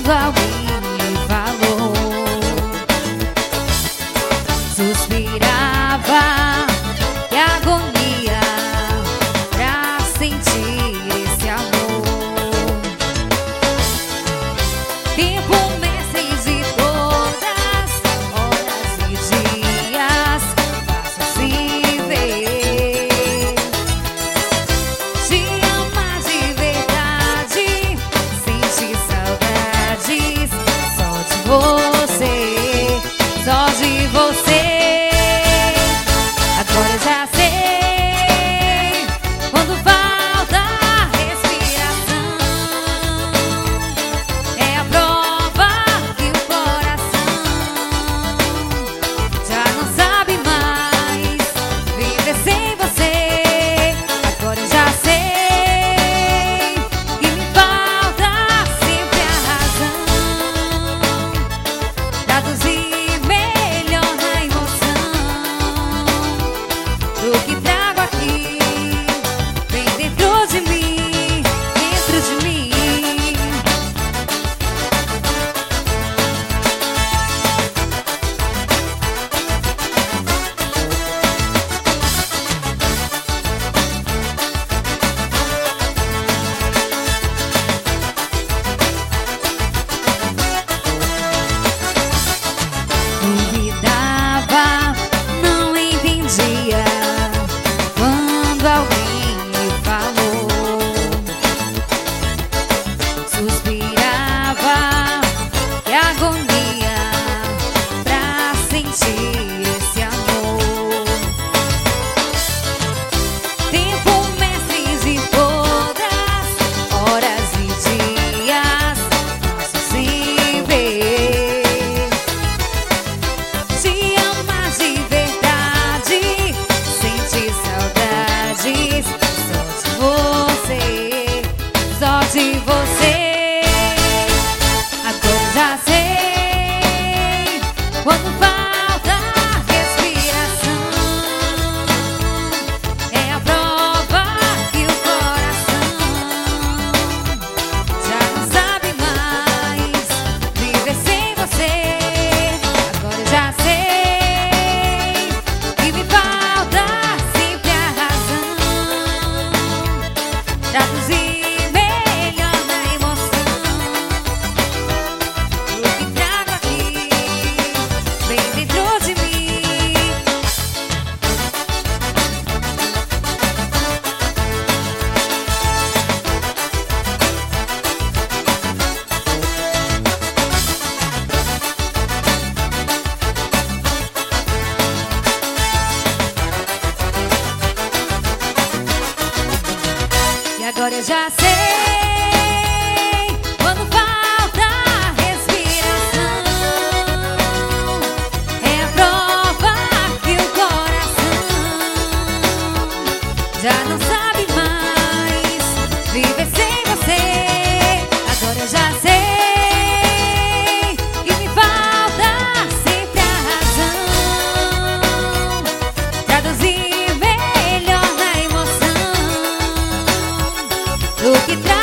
quando alguém me falou. Suspirava, que agonia pra sentir esse amor. Tempo, meses e todas horas e dias passo sem ver. Te amar de verdade, sentir saudades só de você, só de você. Agora eu já sei, quando falta respiração, é a prova que o coração já não sabe mais viver sem você. Agora eu já sei que me falta sempre a razão, traduzir melhor na emoção do que trago aqui, bem dentro de mim, dentro de mim. Duvidava, não entendia quando alguém me falou. Suspirava, que agonia pra sentir esse amor. Tempo, meses e todas horas e dias passo sem ver. Te amar de verdade, sentir saudades só de você. Agora eu já sei, quando falta respiração, é a prova que o coração já não sabe mais viver sem você. Agora eu já sei que me falta sempre a razão, traduzir melhor na emoção do que trago aqui, bem dentro de mim. E agora eu já sei, quando falta respiração, é a prova que o coração já não sabe mais viver sem você. Agora eu já sei que me falta sempre a razão, traduzir melhor na emoção do que